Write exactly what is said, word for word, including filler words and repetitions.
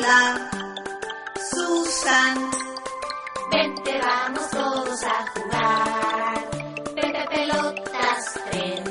hola, Susan. Vente, vamos todos a jugar. Pepe, pelotas, tren.